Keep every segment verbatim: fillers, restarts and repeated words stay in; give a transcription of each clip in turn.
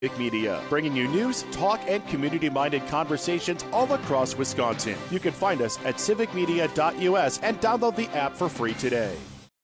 Civic Media, bringing you news, talk, and community-minded conversations all across Wisconsin. You can find us at civic media dot U S and download the app for free today.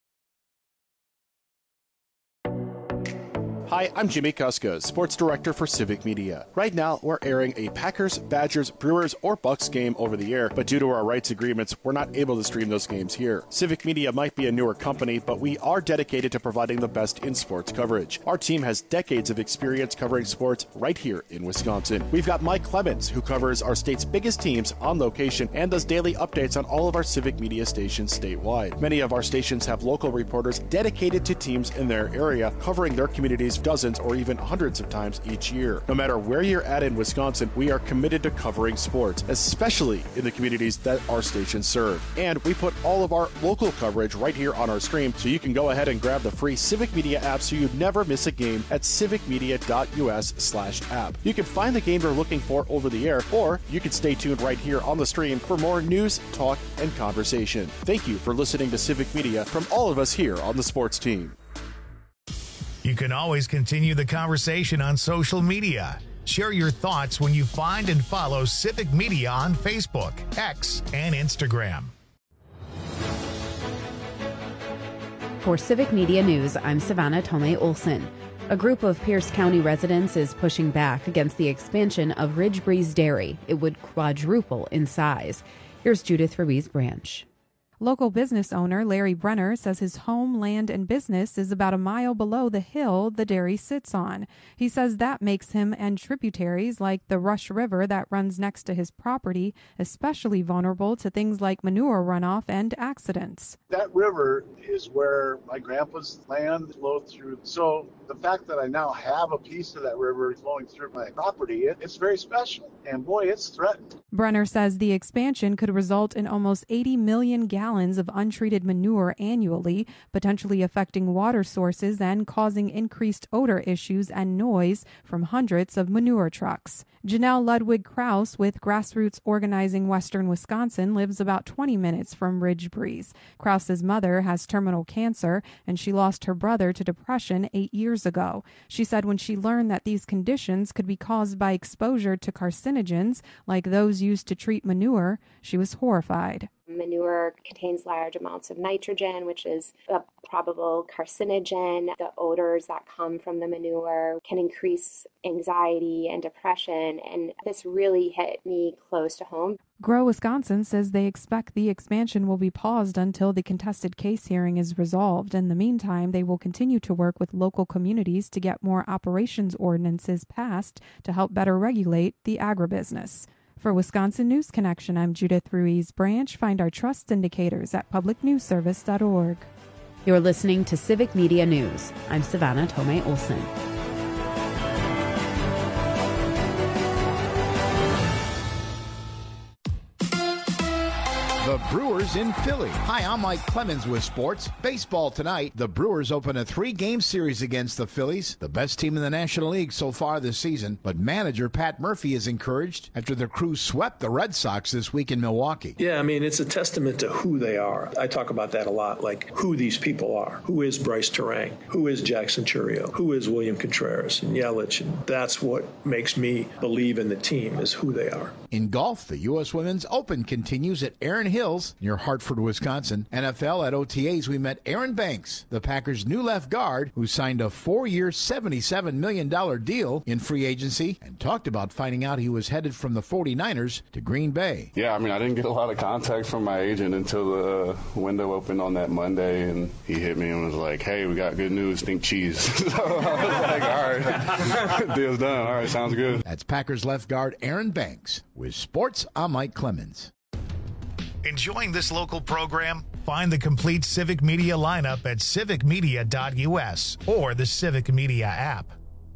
Hi, I'm Jimmy Kuska, Sports Director for Civic Media. Right now, we're airing a Packers, Badgers, Brewers, or Bucks game over the air, but due to our rights agreements, we're not able to stream those games here. Civic Media might be a newer company, but we are dedicated to providing the best in sports coverage. Our team has decades of experience covering sports right here in Wisconsin. We've got Mike Clemens, who covers our state's biggest teams on location and does daily updates on all of our Civic Media stations statewide. Many of our stations have local reporters dedicated to teams in their area, covering their communities dozens or even hundreds of times each year. No matter where you're at in Wisconsin, we are committed to covering sports, especially in the communities that our stations serve. And we put all of our local coverage right here on our stream, so you can go ahead and grab the free Civic Media app so you never miss a game at civic media dot U S slash app. You can find the game you're looking for over the air, or you can stay tuned right here on the stream for more news, talk, and conversation. Thank you for listening to Civic Media from all of us here on the sports team. You can always continue the conversation on social media. Share your thoughts when you find and follow Civic Media on Facebook, X, and Instagram. For Civic Media News, I'm Savannah Tomei Olson. A group of Pierce County residents is pushing back against the expansion of Ridge Breeze Dairy. It would quadruple in size. Here's Judith Ruiz Branch. Local business owner Larry Brenner says his home, land, and business is about a mile below the hill the dairy sits on. He says that makes him and tributaries like the Rush River that runs next to his property especially vulnerable to things like manure runoff and accidents. That river is where my grandpa's land flowed through. So the fact that I now have a piece of that river flowing through my property, it, it's very special. And boy, it's threatened. Brenner says the expansion could result in almost eighty million gallons of untreated manure annually, potentially affecting water sources and causing increased odor issues and noise from hundreds of manure trucks. Janelle Ludwig Krause with Grassroots Organizing Western Wisconsin lives about twenty minutes from Ridge Breeze. Krause's mother has terminal cancer, and she lost her brother to depression eight years ago. She said when she learned that these conditions could be caused by exposure to carcinogens like those used to treat manure, she was horrified. Manure contains large amounts of nitrogen, which is a probable carcinogen. The odors that come from the manure can increase anxiety and depression, and this really hit me close to home. Grow Wisconsin says they expect the expansion will be paused until the contested case hearing is resolved. In the meantime, they will continue to work with local communities to get more operations ordinances passed to help better regulate the agribusiness. For Wisconsin News Connection, I'm Judith Ruiz Branch. Find our trust indicators at public news service dot org. You're listening to Civic Media News. I'm Savannah Tomei Olson. The Brewers in Philly. Hi, I'm Mike Clemens with sports. Baseball tonight. The Brewers open a three-game series against the Phillies, the best team in the National League so far this season. But manager Pat Murphy is encouraged after the Crew swept the Red Sox this week in Milwaukee. Yeah, I mean, it's a testament to who they are. I talk about that a lot, like who these people are. Who is Bryce Terang? Who is Jackson Churio? Who is William Contreras and Yelich? And that's what makes me believe in the team, is who they are. In golf, the U S Women's Open continues at Erin Hills near Hartford, Wisconsin. N F L at O T As, we met Aaron Banks, the Packers' new left guard, who signed a four-year, seventy-seven million dollars deal in free agency and talked about finding out he was headed from the forty-niners to Green Bay. Yeah, I mean, I didn't get a lot of contact from my agent until the uh, window opened on that Monday, and he hit me and was like, hey, we got good news, think cheese. So I was like, all right, deal's done. All right, sounds good. That's Packers left guard Aaron Banks. With sports, I'm Mike Clemens. Enjoying this local program? Find the complete Civic Media lineup at civic media dot U S or the Civic Media app.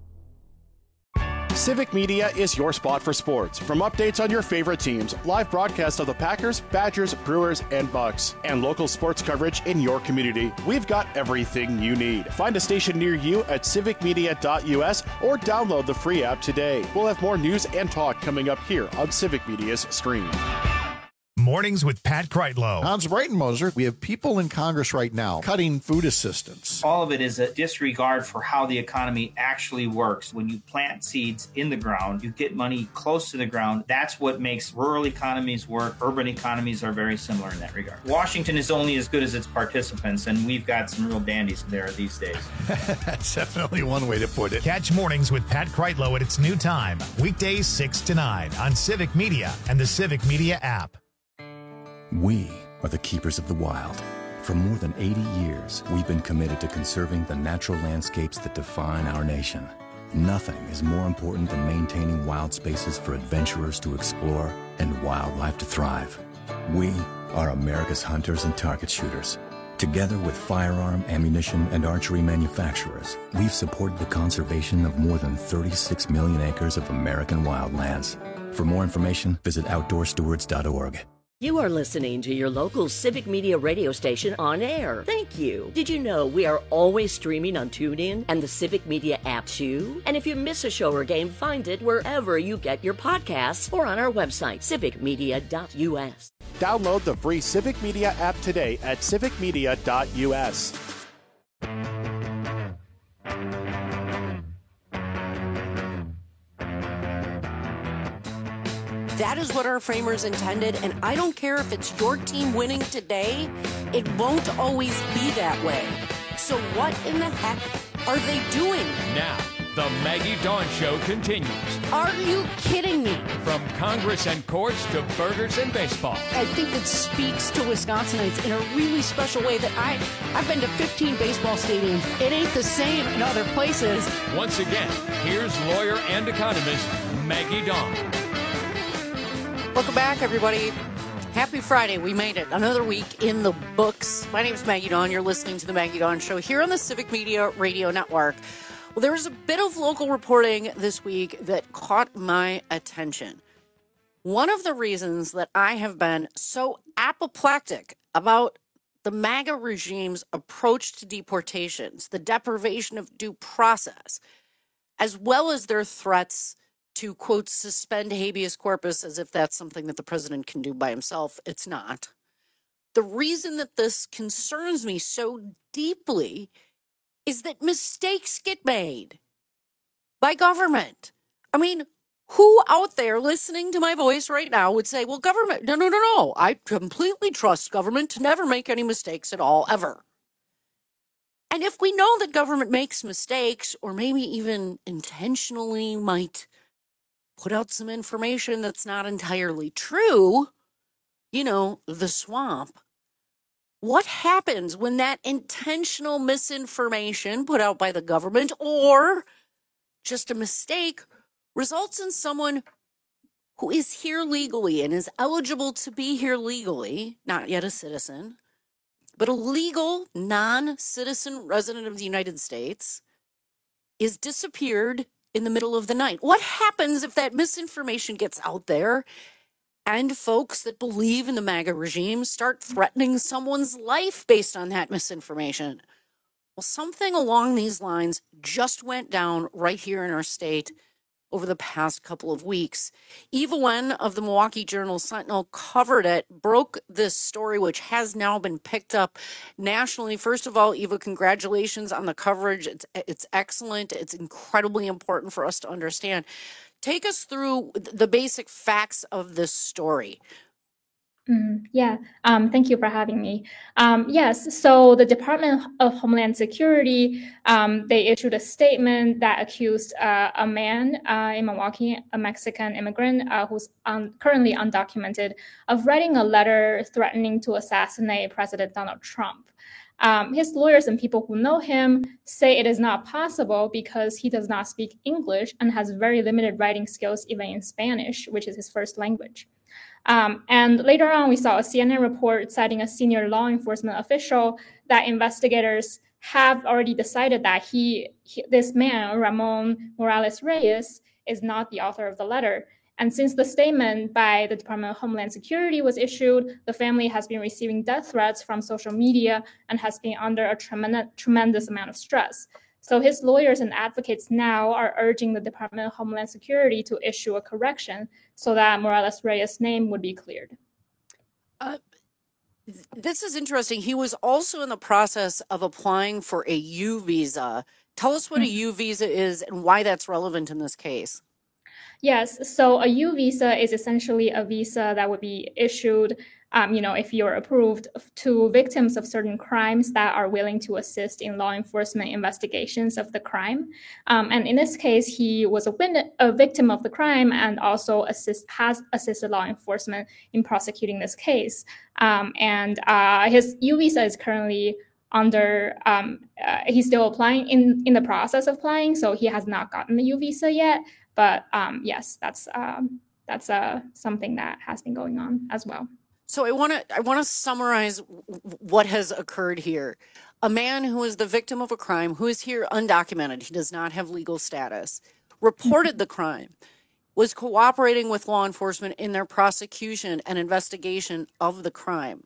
Civic Media is your spot for sports. From updates on your favorite teams, live broadcasts of the Packers, Badgers, Brewers, and Bucks, and local sports coverage in your community, we've got everything you need. Find a station near you at civic media dot U S or download the free app today. We'll have more news and talk coming up here on Civic Media's stream. Mornings with Pat Kreitlow. Hans Breitenmoser, we have people in Congress right now cutting food assistance. All of it is a disregard for how the economy actually works. When you plant seeds in the ground, you get money close to the ground. That's what makes rural economies work. Urban economies are very similar in that regard. Washington is only as good as its participants, and we've got some real dandies there these days. That's definitely one way to put it. Catch Mornings with Pat Kreitlow at its new time, weekdays six to nine on Civic Media and the Civic Media app. We are the keepers of the wild. For more than eighty years, we've been committed to conserving the natural landscapes that define our nation. Nothing is more important than maintaining wild spaces for adventurers to explore and wildlife to thrive. We are America's hunters and target shooters. Together with firearm, ammunition, and archery manufacturers, we've supported the conservation of more than thirty-six million acres of American wildlands. For more information, visit outdoor stewards dot org. You are listening to your local Civic Media radio station on air. Thank you. Did you know we are always streaming on TuneIn and the Civic Media app too? And if you miss a show or game, find it wherever you get your podcasts or on our website, civic media dot u s. Download the free Civic Media app today at civic media dot u s. That is what our framers intended, and I don't care if it's your team winning today, it won't always be that way. So what in the heck are they doing? Now, the Maggie Dawn Show continues. Are you kidding me? From Congress and courts to burgers and baseball. I think it speaks to Wisconsinites in a really special way that I, I've been to fifteen baseball stadiums. It ain't the same in other places. Once again, here's lawyer and economist Maggie Dawn. Welcome back, everybody. Happy Friday. We made it. Another week in the books. My name is Maggie Dawn. You're listening to The Maggie Dawn Show here on the Civic Media Radio Network. Well, there was a bit of local reporting this week that caught my attention. One of the reasons that I have been so apoplectic about the MAGA regime's approach to deportations, the deprivation of due process, as well as their threats to, quote, suspend habeas corpus, as if that's something that the president can do by himself. It's not. The reason that this concerns me so deeply is that mistakes get made by government. I mean, who out there listening to my voice right now would say, well, government, no, no, no, no. I completely trust government to never make any mistakes at all, ever. And if we know that government makes mistakes, or maybe even intentionally might put out some information that's not entirely true, you know, the swamp. What happens when that intentional misinformation put out by the government or just a mistake results in someone who is here legally and is eligible to be here legally, not yet a citizen, but a legal non-citizen resident of the United States, is disappeared in the middle of the night? What happens if that misinformation gets out there and folks that believe in the MAGA regime start threatening someone's life based on that misinformation? Well, something along these lines just went down right here in our state over the past couple of weeks. Eva Wen of the Milwaukee Journal-Sentinel covered it, broke this story, which has now been picked up nationally. First of all, Eva, congratulations on the coverage. It's, it's excellent. It's incredibly important for us to understand. Take us through the basic facts of this story. Mm, yeah, um, thank you for having me. Um, yes, so the Department of Homeland Security, um, they issued a statement that accused uh, a man uh, in Milwaukee, a Mexican immigrant uh, who's un- currently undocumented, of writing a letter threatening to assassinate President Donald Trump. Um, his lawyers and people who know him say it is not possible because he does not speak English and has very limited writing skills, even in Spanish, which is his first language. Um, and later on, we saw a C N N report citing a senior law enforcement official that investigators have already decided that he, he this man, Ramon Morales Reyes, is not the author of the letter. And since the statement by the Department of Homeland Security was issued, the family has been receiving death threats from social media and has been under a tremendous, tremendous amount of stress. So his lawyers and advocates now are urging the Department of Homeland Security to issue a correction so that Morales Reyes' name would be cleared. Uh, this is interesting. He was also in the process of applying for a U visa. Tell us what a U visa is and why that's relevant in this case. Yes, so a U visa is essentially a visa that would be issued, um, you know, if you're approved, to victims of certain crimes that are willing to assist in law enforcement investigations of the crime. Um, and in this case, he was a, win- a victim of the crime and also assist has assisted law enforcement in prosecuting this case. Um, and uh, his U visa is currently under, um, uh, he's still applying in, in the process of applying, so he has not gotten the U visa yet. But um, yes, that's um, that's uh, something that has been going on as well. So I want to I want to summarize w- what has occurred here. A man who is the victim of a crime, who is here undocumented, he does not have legal status, reported the crime, was cooperating with law enforcement in their prosecution and investigation of the crime.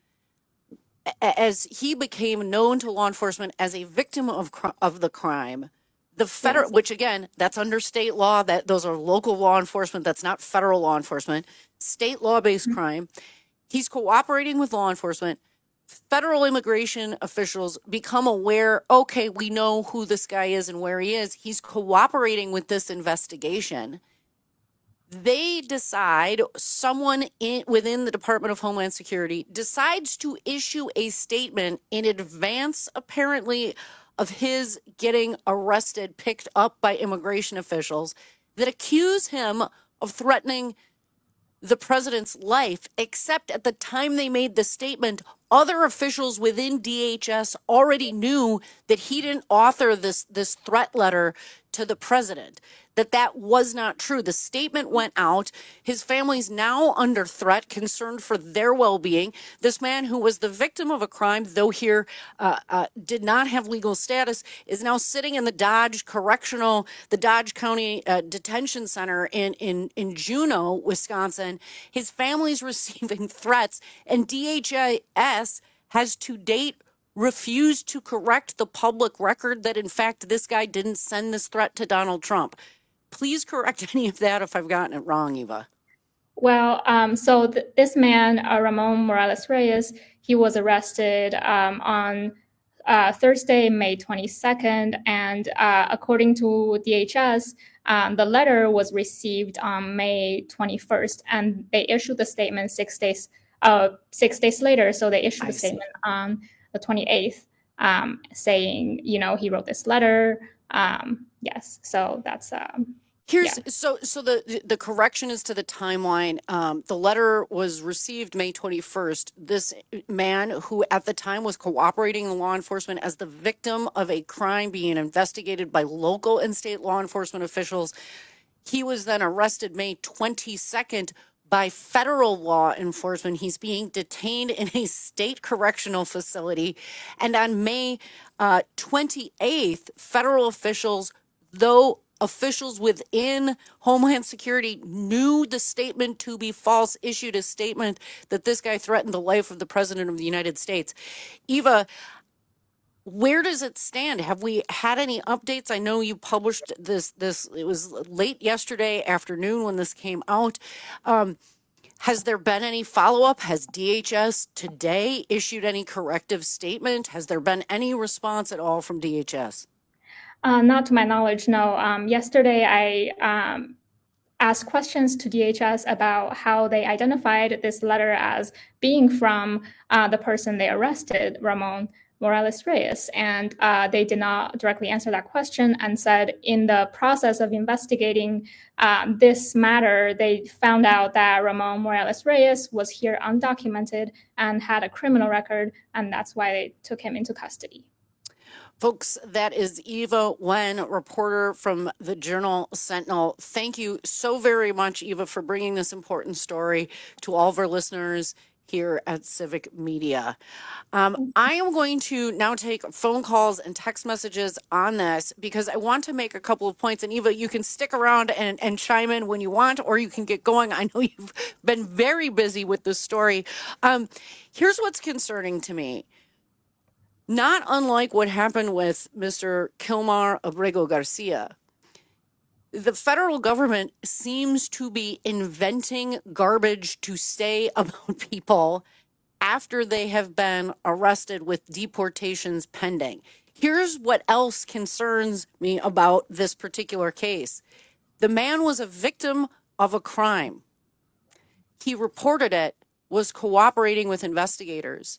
As he became known to law enforcement as a victim of of the crime, the federal, which again, that's under state law, that those are local law enforcement, that's not federal law enforcement, state law-based mm-hmm. crime. He's cooperating with law enforcement. Federal immigration officials become aware, okay, we know who this guy is and where he is. He's cooperating with this investigation. They decide, someone in, within the Department of Homeland Security decides to issue a statement in advance, apparently, of his getting arrested, picked up by immigration officials that accuse him of threatening the president's life, except at the time they made the statement, other officials within D H S already knew that he didn't author this, this threat letter to the president, that that was not true. The statement went out. His family's now under threat, concerned for their well-being. This man who was the victim of a crime, though here uh, uh, did not have legal status, is now sitting in the Dodge Correctional, the Dodge County uh, Detention Center in, in, in Juneau, Wisconsin. His family's receiving threats, and D H S has to date refused to correct the public record that, in fact, this guy didn't send this threat to Donald Trump. Please correct any of that if I've gotten it wrong, Eva. Well, um, so th- this man, uh, Ramon Morales Reyes, he was arrested um, on uh, Thursday, May twenty-second. And uh, according to D H S, um, the letter was received on May twenty-first, and they issued the statement six days uh, six days later. So they issued the statement on the twenty-eighth, um, saying, you know, he wrote this letter. Um, yes, so that's um, here's yeah. so so the the correction is to the timeline. Um, the letter was received May twenty-first. This man, who at the time was cooperating with law enforcement as the victim of a crime being investigated by local and state law enforcement officials, he was then arrested May twenty-second. By federal law enforcement. He's being detained in a state correctional facility. And on May uh, twenty-eighth, federal officials, though officials within Homeland Security knew the statement to be false, issued a statement that this guy threatened the life of the president of the United States. Eva, where does it stand? Have we had any updates? I know you published this, this it was late yesterday afternoon when this came out. Um, has there been any follow-up? Has D H S today issued any corrective statement? Has there been any response at all from D H S? Uh, not to my knowledge, no. Um, yesterday, I um, asked questions to D H S about how they identified this letter as being from uh, the person they arrested, Ramon Morales Reyes, and uh, they did not directly answer that question and said in the process of investigating um, this matter, they found out that Ramon Morales Reyes was here undocumented and had a criminal record, and that's why they took him into custody. Folks, that is Eva Nguyen, reporter from the Journal Sentinel. Thank you so very much, Eva, for bringing this important story to all of our listeners here at Civic Media. Um, I am going to now take phone calls and text messages on this because I want to make a couple of points. And Eva, you can stick around and, and chime in when you want, or you can get going. I know you've been very busy with this story. Um, here's what's concerning to me. Not unlike what happened with Mister Kilmar Abrego Garcia, the federal government seems to be inventing garbage to say about people after they have been arrested with deportations pending. Here's what else concerns me about this particular case. The man was a victim of a crime. He reported it, was cooperating with investigators.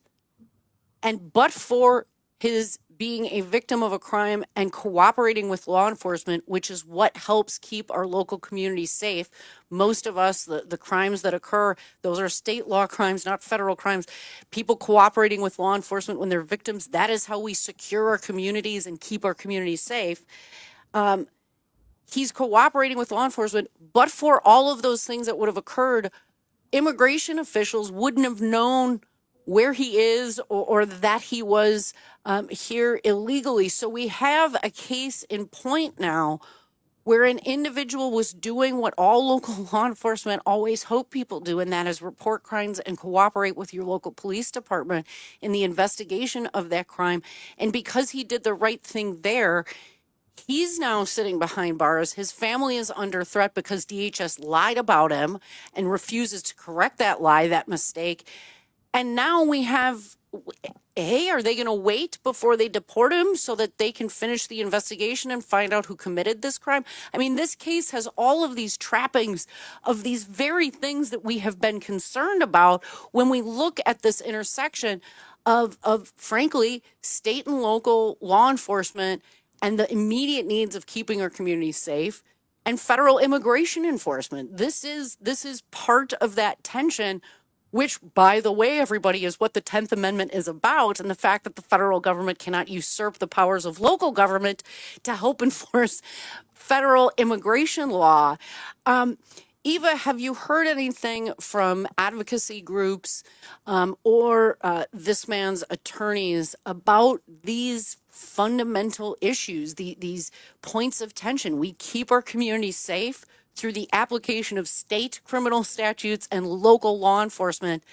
And but for his being a victim of a crime and cooperating with law enforcement, which is what helps keep our local communities safe. Most of us, the, the crimes that occur, those are state law crimes, not federal crimes. People cooperating with law enforcement when they're victims, that is how we secure our communities and keep our communities safe. Um, he's cooperating with law enforcement, but for all of those things that would have occurred, immigration officials wouldn't have known where he is or, or that he was um, here illegally. So we have a case in point now where an individual was doing what all local law enforcement always hope people do, and that is report crimes and cooperate with your local police department in the investigation of that crime. And because he did the right thing there, he's now sitting behind bars. His family is under threat because D H S lied about him and refuses to correct that lie, that mistake. And now we have, hey, are they going to wait before they deport him so that they can finish the investigation and find out who committed this crime? I mean, this case has all of these trappings of these very things that we have been concerned about when we look at this intersection of, of frankly, state and local law enforcement and the immediate needs of keeping our communities safe and federal immigration enforcement. This is this is part of that tension, which, by the way, everybody, is what the tenth Amendment is about, and the fact that the federal government cannot usurp the powers of local government to help enforce federal immigration law. Um, Eva, have you heard anything from advocacy groups um, or uh, this man's attorneys about these fundamental issues, the, these points of tension? We keep our communities safe through the application of state criminal statutes and local law enforcement.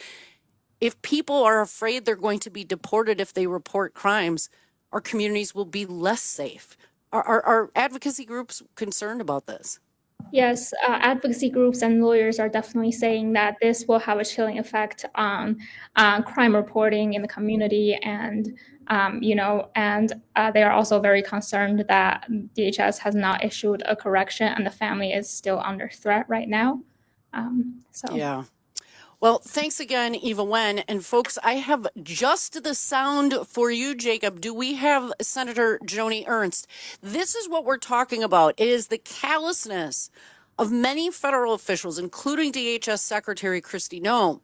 If people are afraid they're going to be deported if they report crimes, our communities will be less safe. Are, are, are advocacy groups concerned about this? Yes, uh, advocacy groups and lawyers are definitely saying that this will have a chilling effect on uh, crime reporting in the community, and um, you know, and uh, they are also very concerned that D H S has not issued a correction, and the family is still under threat right now. Um, so yeah. Well, thanks again, Eva Wen. And folks, I have just the sound for you, Jacob. Do we have Senator Joni Ernst? This is what we're talking about. It is the callousness of many federal officials, including D H S Secretary Kristi Noem,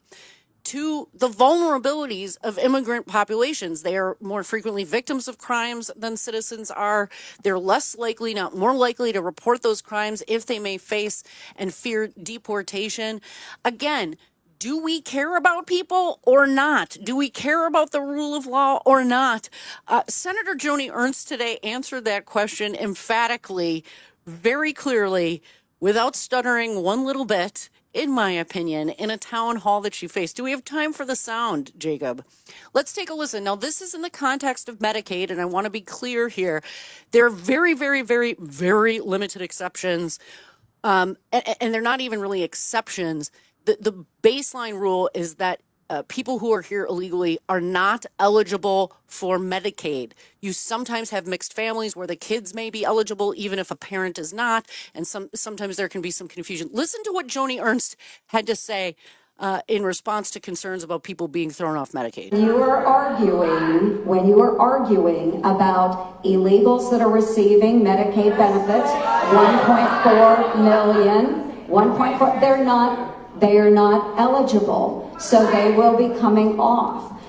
to the vulnerabilities of immigrant populations. They are more frequently victims of crimes than citizens are. They're less likely, not more likely, to report those crimes if they may face and fear deportation. Again, do we care about people or not? Do we care about the rule of law or not? Uh, Senator Joni Ernst today answered that question emphatically, very clearly, without stuttering one little bit, in my opinion, in a town hall that she faced. Do we have time for the sound, Jacob? Let's take a listen. Now, this is in the context of Medicaid, and I want to be clear here. There are very, very, very, very limited exceptions, um, and, and they're not even really exceptions. The, the baseline rule is that uh, people who are here illegally are not eligible for Medicaid. You sometimes have mixed families where the kids may be eligible even if a parent is not, and some sometimes there can be some confusion. Listen to what Joni Ernst had to say uh, in response to concerns about people being thrown off Medicaid. You are arguing, when you are arguing about illegals that are receiving Medicaid benefits, one point four million, one point four, they're not They are not eligible, so they will be coming off.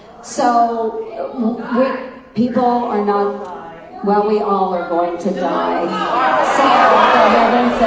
So we, people are not, well, we all are going to die. So, for heaven's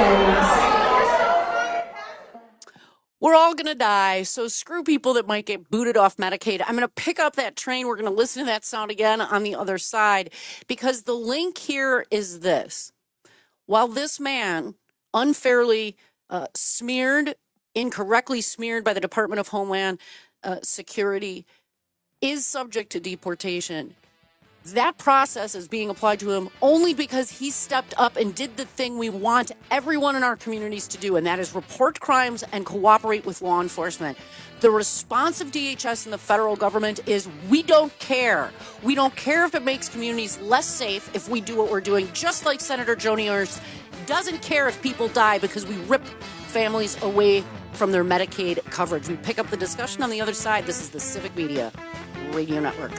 sakes. We're all going to die, so screw people that might get booted off Medicaid. I'm going to pick up that train. We're going to listen to that sound again on the other side, because the link here is this. While this man unfairly uh, smeared incorrectly smeared by the Department of Homeland uh, Security, is subject to deportation, That process is being applied to him only because he stepped up and did the thing we want everyone in our communities to do, and that is report crimes and cooperate with law enforcement. The response of D H S and the federal government is we don't care. We don't care if it makes communities less safe if we do what we're doing, just like Senator Joni Ernst doesn't care if people die because we rip families away from their Medicaid coverage. We pick up the discussion on the other side. This is the Civic Media Radio Network.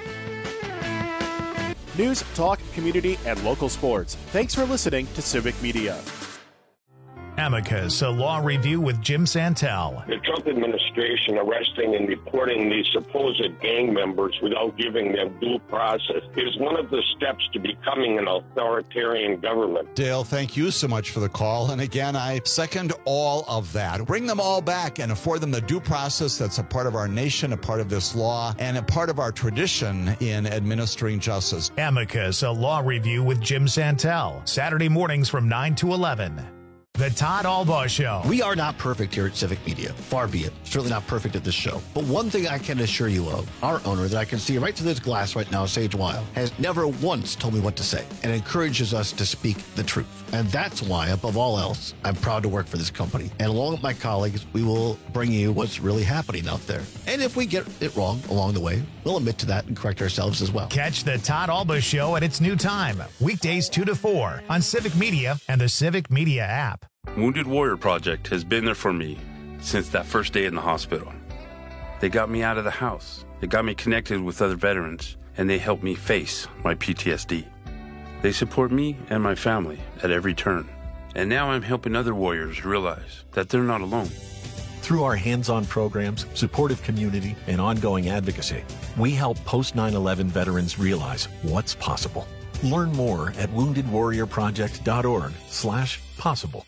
News, talk, community, and local sports. Thanks for listening to Civic Media. Amicus, a law review with Jim Santel. The Trump administration arresting and deporting these supposed gang members without giving them due process is one of the steps to becoming an authoritarian government. Dale, thank you so much for the call. And again, I second all of that. Bring them all back and afford them the due process that's a part of our nation, a part of this law, and a part of our tradition in administering justice. Amicus, a law review with Jim Santel. Saturday mornings from nine to eleven. The Todd Albaugh Show. We are not perfect here at Civic Media. Far be it. Certainly not perfect at this show. But one thing I can assure you of, our owner that I can see right through this glass right now, Sage Weil, has never once told me what to say and encourages us to speak the truth. And that's why, above all else, I'm proud to work for this company. And along with my colleagues, we will bring you what's really happening out there. And if we get it wrong along the way, we'll admit to that and correct ourselves as well. Catch the Todd Albaugh Show at its new time, weekdays two to four on Civic Media and the Civic Media app. Wounded Warrior Project has been there for me since that first day in the hospital. They got me out of the house. They got me connected with other veterans, and they helped me face my P T S D. They support me and my family at every turn. And now I'm helping other warriors realize that they're not alone. Through our hands-on programs, supportive community, and ongoing advocacy, we help post nine eleven veterans realize what's possible. Learn more at wounded warrior project dot org slash possible.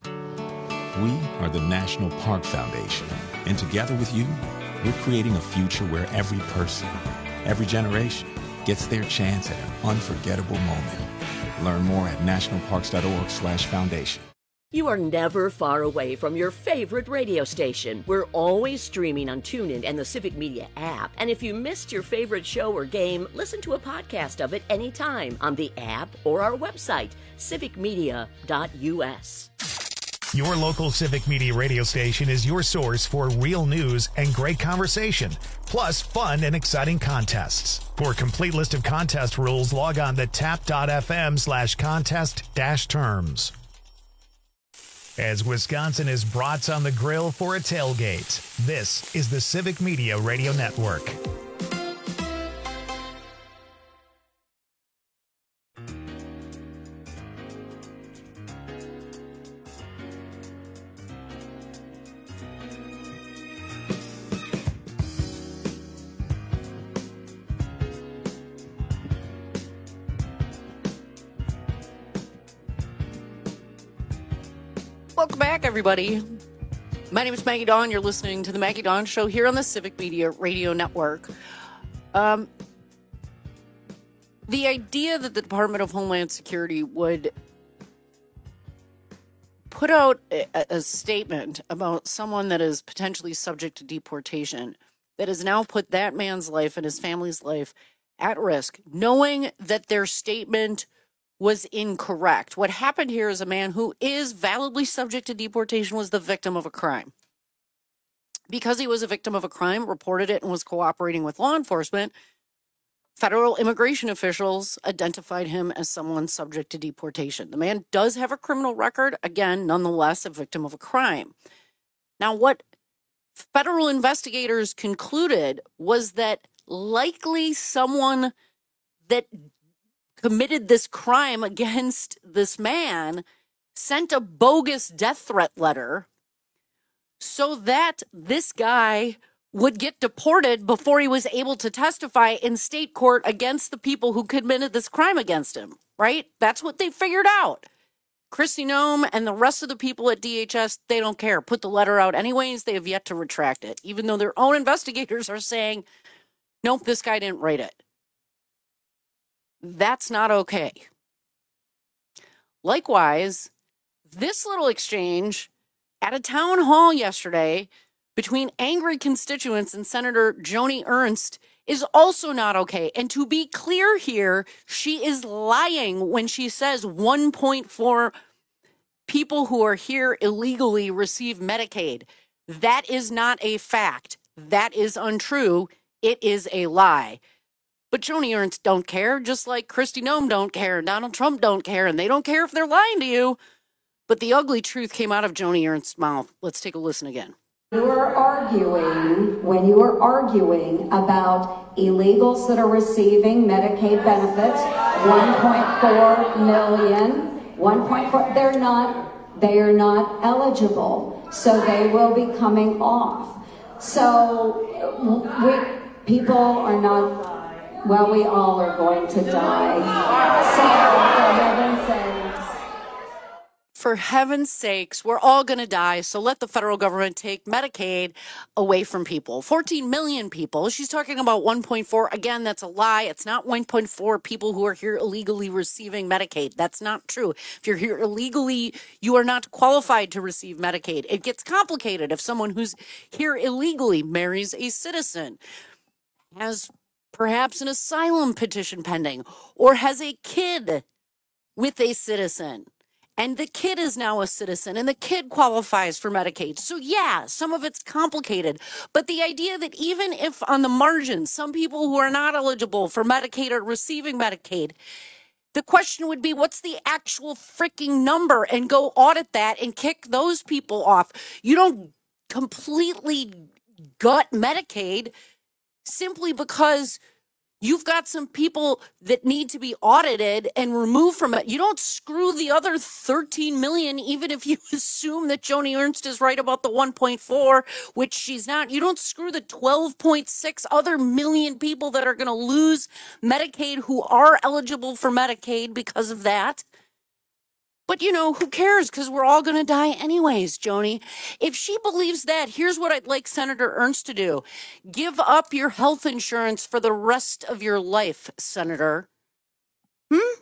We are the National Park Foundation, and together with you, we're creating a future where every person, every generation, gets their chance at an unforgettable moment. Learn more at national parks dot org slash foundation. You are never far away from your favorite radio station. We're always streaming on TuneIn and the Civic Media app. And if you missed your favorite show or game, listen to a podcast of it anytime on the app or our website, civic media dot u s. Your local Civic Media radio station is your source for real news and great conversation, plus fun and exciting contests. For a complete list of contest rules, log on to tap dot f m slash contest dash terms. As Wisconsin is brats on the grill for a tailgate, this is the Civic Media Radio Network. Welcome back, everybody. My name is Maggie Dawn. You're listening to the Maggie Dawn Show here on the Civic Media Radio Network. Um, the idea that the Department of Homeland Security would put out a, a statement about someone that is potentially subject to deportation that has now put that man's life and his family's life at risk, knowing that their statement was incorrect. What happened here is a man who is validly subject to deportation was the victim of a crime. Because he was a victim of a crime, reported it, and was cooperating with law enforcement, federal immigration officials identified him as someone subject to deportation. The man does have a criminal record, again, nonetheless, a victim of a crime. Now, what federal investigators concluded was that likely someone that committed this crime against this man sent a bogus death threat letter so that this guy would get deported before he was able to testify in state court against the people who committed this crime against him, right? That's what they figured out. Kristi Noem and the rest of the people at D H S, they don't care. Put the letter out anyways. They have yet to retract it, even though their own investigators are saying, nope, this guy didn't write it. That's not okay. Likewise, this little exchange at a town hall yesterday between angry constituents and Senator Joni Ernst is also not okay. And to be clear here, she is lying when she says one point four people who are here illegally receive Medicaid. That is not a fact. That is untrue. It is a lie. But Joni Ernst don't care, just like Kristi Noem don't care, and Donald Trump don't care, and they don't care if they're lying to you. But the ugly truth came out of Joni Ernst's mouth. Let's take a listen again. You are arguing, when you are arguing about illegals that are receiving Medicaid benefits, one point four million, one point four, they're not, they are not eligible, so they will be coming off. So we, people are not, well, we all are going to die. So, for heaven's sake, For heaven's sakes, we're all going to die, so let the federal government take Medicaid away from people. fourteen million people. She's talking about one point four. Again, that's a lie. It's not one point four people who are here illegally receiving Medicaid. That's not true. If you're here illegally, you are not qualified to receive Medicaid. It gets complicated if someone who's here illegally marries a citizen, has perhaps an asylum petition pending, or has a kid with a citizen. And the kid is now a citizen, and the kid qualifies for Medicaid. So yeah, some of it's complicated. But the idea that even if on the margins, some people who are not eligible for Medicaid are receiving Medicaid, the question would be, what's the actual freaking number? And go audit that and kick those people off. You don't completely gut Medicaid simply because you've got some people that need to be audited and removed from it. You don't screw the other thirteen million, even if you assume that Joni Ernst is right about the one point four, which she's not. You don't screw the twelve point six other million people that are going to lose Medicaid who are eligible for Medicaid because of that. But, you know, who cares? Because we're all going to die anyways, Joni. If she believes that, here's what I'd like Senator Ernst to do. Give up your health insurance for the rest of your life, Senator. Hmm?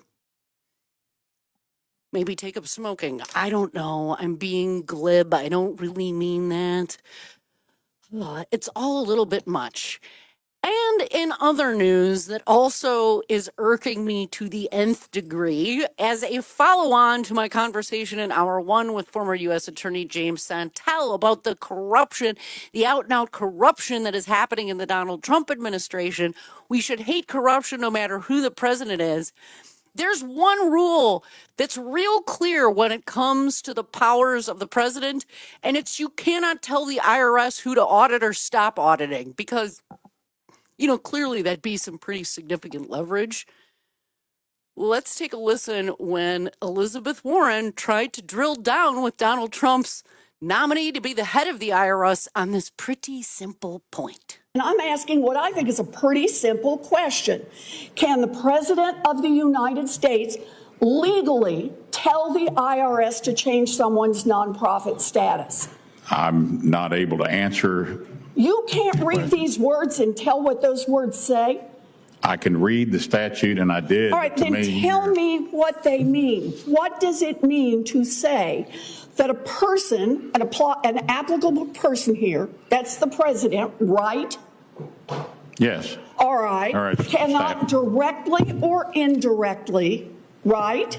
Maybe take up smoking. I don't know. I'm being glib. I don't really mean that. Ugh, it's all a little bit much. And in other news that also is irking me to the nth degree, as a follow-on to my conversation in hour one with former U S Attorney James Santel about the corruption, the out-and-out corruption that is happening in the Donald Trump administration. We should hate corruption no matter who the president is. There's one rule that's real clear when it comes to the powers of the president, and it's you cannot tell the I R S who to audit or stop auditing, because you know, clearly that'd be some pretty significant leverage. Let's take a listen when Elizabeth Warren tried to drill down with Donald Trump's nominee to be the head of the I R S on this pretty simple point. And I'm asking what I think is a pretty simple question. Can the President of the United States legally tell the I R S to change someone's nonprofit status? I'm not able to answer. You can't read these words and tell what those words say? I can read the statute, and I did. All right, then me. tell me what they mean. What does it mean to say that a person, an, appl- an applicable person here, that's the president, right? Yes. All right. All right. Cannot directly or indirectly, right?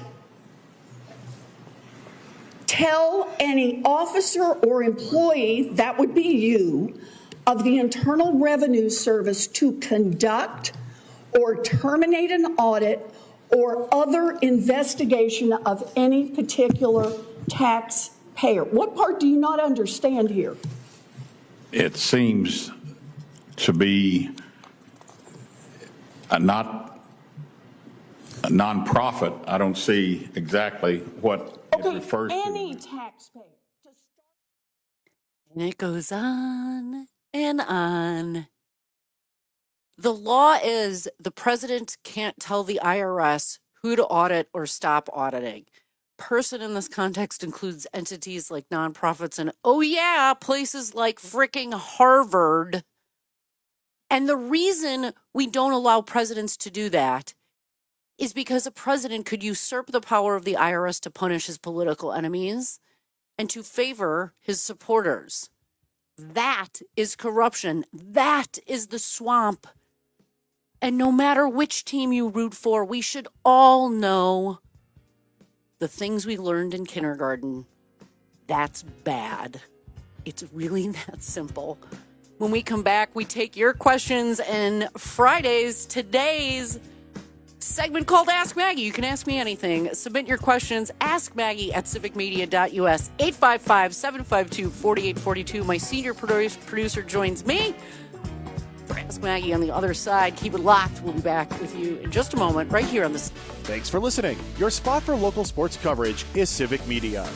Tell any officer or employee, that would be you, of the Internal Revenue Service to conduct or terminate an audit or other investigation of any particular taxpayer. What part do you not understand here? It seems to be a not a nonprofit. I don't see exactly what okay, it refers any to. Any taxpayer. And it goes on and on. The law is the president can't tell the I R S who to audit or stop auditing. Person in this context includes entities like nonprofits and, oh yeah, places like fricking Harvard. And the reason we don't allow presidents to do that is because a president could usurp the power of the I R S to punish his political enemies and to favor his supporters. That is corruption. That is the swamp And no matter which team you root for, we should all know the things we learned in kindergarten. That's bad. It's really that simple. When we come back, we take your questions, and Fridays, today's segment called Ask Maggie. You can ask me anything. Submit your questions. Ask Maggie at civic media dot U S. eight five five, seven five two, four eight four two. My senior producer joins me for Ask Maggie on the other side. Keep it locked. We'll be back with you in just a moment right here on this. Thanks for listening. Your spot for local sports coverage is Civic Media.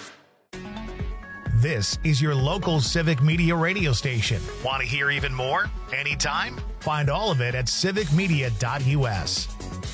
This is your local Civic Media radio station. Want to hear even more? Anytime? Find all of it at civic media dot U S.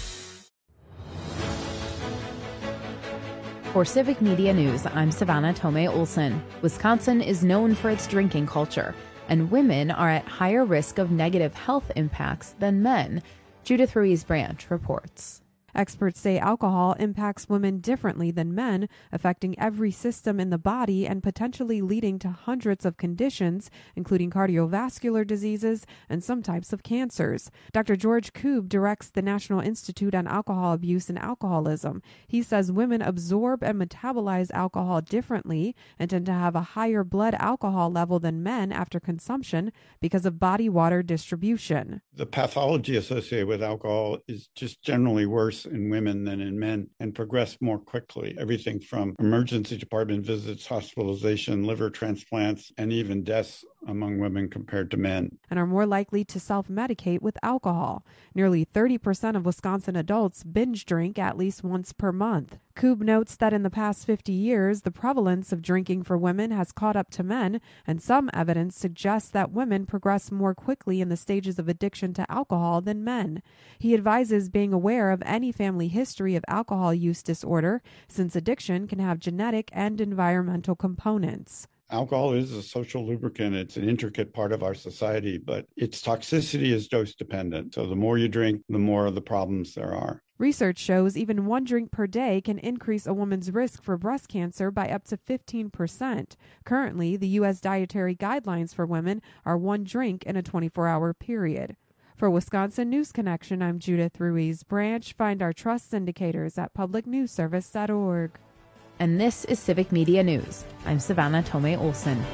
For Civic Media News, I'm Savannah Tomei Olson. Wisconsin is known for its drinking culture, and women are at higher risk of negative health impacts than men. Judith Ruiz-Branch reports. Experts say alcohol impacts women differently than men, affecting every system in the body and potentially leading to hundreds of conditions, including cardiovascular diseases and some types of cancers. Doctor George Koob directs the National Institute on Alcohol Abuse and Alcoholism. He says women absorb and metabolize alcohol differently and tend to have a higher blood alcohol level than men after consumption because of body water distribution. The pathology associated with alcohol is just generally worse in women than in men and progress more quickly. Everything from emergency department visits, hospitalization, liver transplants, and even deaths among women compared to men. And are more likely to self-medicate with alcohol. Nearly thirty percent of Wisconsin adults binge drink at least once per month. Koob notes that in the past fifty years, the prevalence of drinking for women has caught up to men, and some evidence suggests that women progress more quickly in the stages of addiction to alcohol than men. He advises being aware of any family history of alcohol use disorder, since addiction can have genetic and environmental components. Alcohol is a social lubricant. It's an intricate part of our society, but its toxicity is dose dependent. So the more you drink, the more of the problems there are. Research shows even one drink per day can increase a woman's risk for breast cancer by up to fifteen percent. Currently, the U S dietary guidelines for women are one drink in a twenty-four hour period. For Wisconsin News Connection, I'm Judith Ruiz-Branch. Find our trust indicators at public news service dot org. And this is Civic Media News. I'm Savannah Tomei Olson.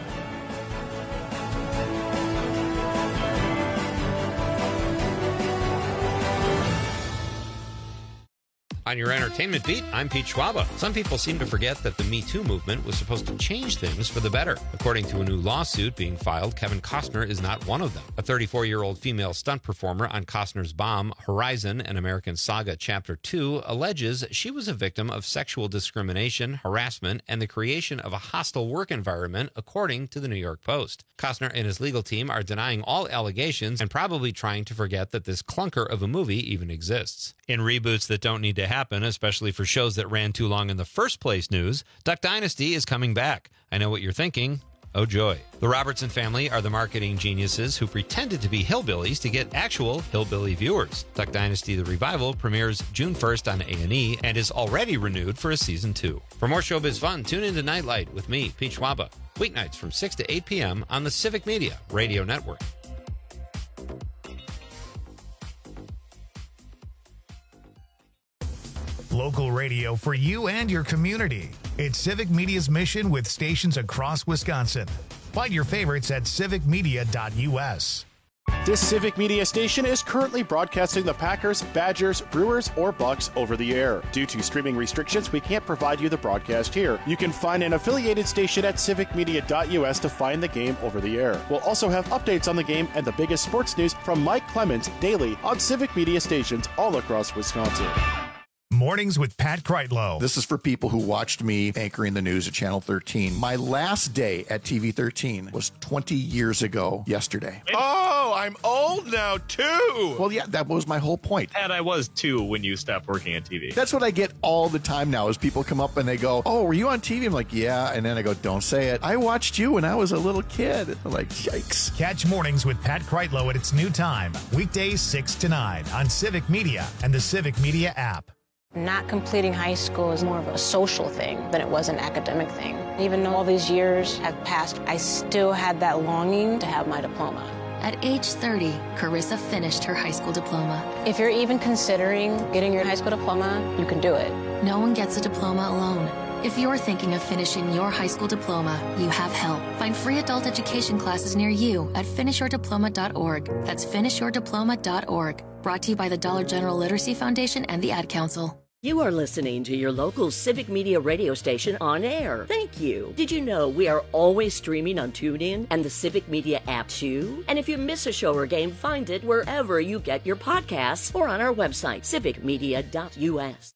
On your entertainment beat, I'm Pete Schwaba. Some people seem to forget that the Me Too movement was supposed to change things for the better. According to a new lawsuit being filed, Kevin Costner is not one of them. A thirty-four-year-old female stunt performer on Costner's bomb, Horizon, an American Saga Chapter two, alleges she was a victim of sexual discrimination, harassment, and the creation of a hostile work environment, according to the New York Post. Costner and his legal team are denying all allegations and probably trying to forget that this clunker of a movie even exists. In reboots that don't need to happen, especially for shows that ran too long in the first place news, Duck Dynasty is coming back. I know what you're thinking. Oh, joy. The Robertson family are the marketing geniuses who pretended to be hillbillies to get actual hillbilly viewers. Duck Dynasty The Revival premieres June first on A and E and is already renewed for a season two. For more showbiz fun, tune into Nightlight with me, Pete Schwaba, weeknights from six to eight p.m. on the Civic Media Radio Network. Local radio for you and your community. It's Civic Media's mission with stations across Wisconsin. Find your favorites at civic media dot U S. This Civic Media station is currently broadcasting the Packers, Badgers, Brewers, or Bucks over the air. Due to streaming restrictions, we can't provide you the broadcast here. You can find an affiliated station at civic media dot U S to find the game over the air. We'll also have updates on the game and the biggest sports news from Mike Clemens daily on Civic Media stations all across Wisconsin. Mornings with Pat Kreitlow. This is for people who watched me anchoring the news at Channel thirteen. My last day at T V thirteen was twenty years ago yesterday. Oh, I'm old now, too. Well, yeah, that was my whole point. And I was, too, when you stopped working on T V. That's what I get all the time now is people come up and they go, oh, were you on T V? I'm like, yeah. And then I go, don't say it. I watched you when I was a little kid. I'm like, yikes. Catch Mornings with Pat Kreitlow at its new time, weekdays six to nine on Civic Media and the Civic Media app. Not completing high school is more of a social thing than it was an academic thing. Even though all these years have passed, I still had that longing to have my diploma. At age thirty, Carissa finished her high school diploma. If you're even considering getting your high school diploma, you can do it. No one gets a diploma alone. If you're thinking of finishing your high school diploma, you have help. Find free adult education classes near you at finish your diploma dot org. That's finish your diploma dot org. Brought to you by the Dollar General Literacy Foundation and the Ad Council. You are listening to your local Civic Media radio station on air. Thank you. Did you know we are always streaming on TuneIn and the Civic Media app too? And if you miss a show or game, find it wherever you get your podcasts or on our website, civic media dot u s.